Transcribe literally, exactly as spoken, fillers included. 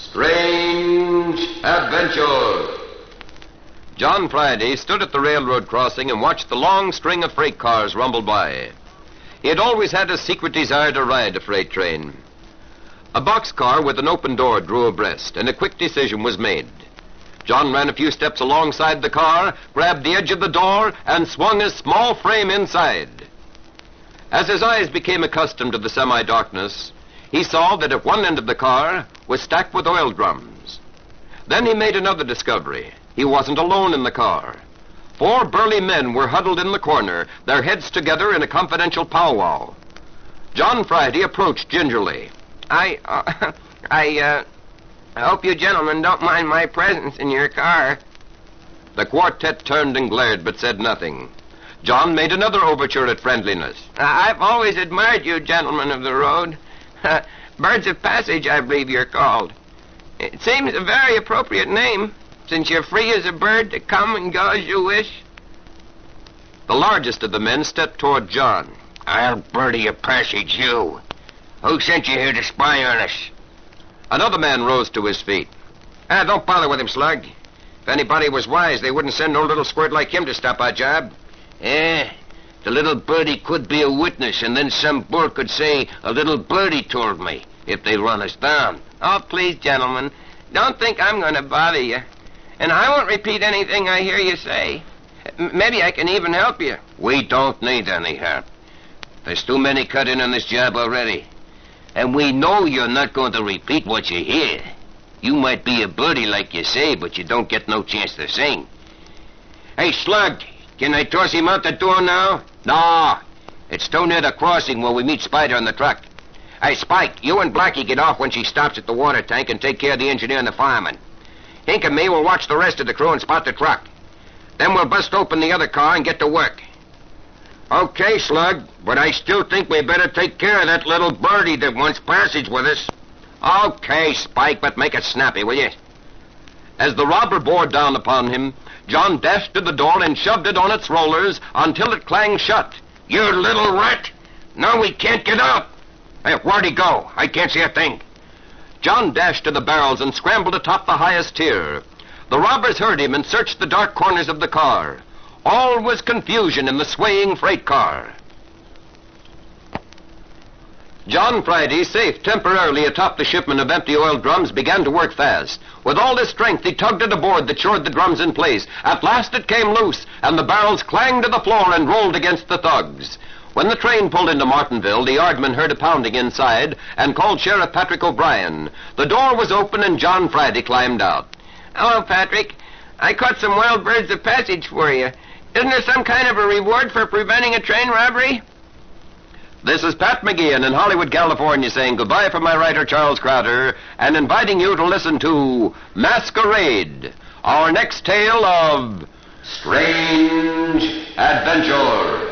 Strange Adventure. John Friday stood at the railroad crossing and watched the long string of freight cars rumble by. He had always had a secret desire to ride a freight train. A boxcar with an open door drew abreast, and a quick decision was made. John ran a few steps alongside the car, grabbed the edge of the door, and swung his small frame inside. As his eyes became accustomed to the semi-darkness, he saw that at one end of the car was stacked with oil drums. Then he made another discovery. He wasn't alone in the car. Four burly men were huddled in the corner, their heads together in a confidential powwow. John Friday approached gingerly. I, uh, I, uh, I hope you gentlemen don't mind my presence in your car. The quartet turned and glared, but said nothing. John made another overture at friendliness. I've always admired you gentlemen of the road. Birds of Passage, I believe you're called. It seems a very appropriate name, since you're free as a bird to come and go as you wish. The largest of the men stepped toward John. I'll birdie of passage, you. Who sent you here to spy on us? Another man rose to his feet. Ah, don't bother with him, Slug. If anybody was wise, they wouldn't send no little squirt like him to stop our job. Eh? The little birdie could be a witness, and then some bull could say, a little birdie told me, if they run us down. Oh, please, gentlemen, don't think I'm going to bother you. And I won't repeat anything I hear you say. M- maybe I can even help you. We don't need any help. There's too many cut in on this job already. And we know you're not going to repeat what you hear. You might be a birdie like you say, but you don't get no chance to sing. Hey, Slug, can I toss him out the door now? No, it's too near the crossing where we meet Spider and the truck. Hey, Spike, you and Blackie get off when she stops at the water tank and take care of the engineer and the fireman. Hink and me will watch the rest of the crew and spot the truck. Then we'll bust open the other car and get to work. Okay, Slug, but I still think we better take care of that little birdie that wants passage with us. Okay, Spike, but make it snappy, will you? As the robber bore down upon him, John dashed to the door and shoved it on its rollers until it clanged shut. You little rat! Now we can't get out! Hey, where'd he go? I can't see a thing. John dashed to the barrels and scrambled atop the highest tier. The robbers heard him and searched the dark corners of the car. All was confusion in the swaying freight car. John Friday, safe temporarily atop the shipment of empty oil drums, began to work fast. With all his strength, he tugged at a board that shored the drums in place. At last it came loose, and the barrels clanged to the floor and rolled against the thugs. When the train pulled into Martinville, the yardman heard a pounding inside and called Sheriff Patrick O'Brien. The door was open and John Friday climbed out. Hello, Patrick. I caught some wild birds of passage for you. Isn't there some kind of a reward for preventing a train robbery? This is Pat McGeehan in Hollywood, California, saying goodbye from my writer, Charles Crowder, and inviting you to listen to Masquerade, our next tale of strange adventure.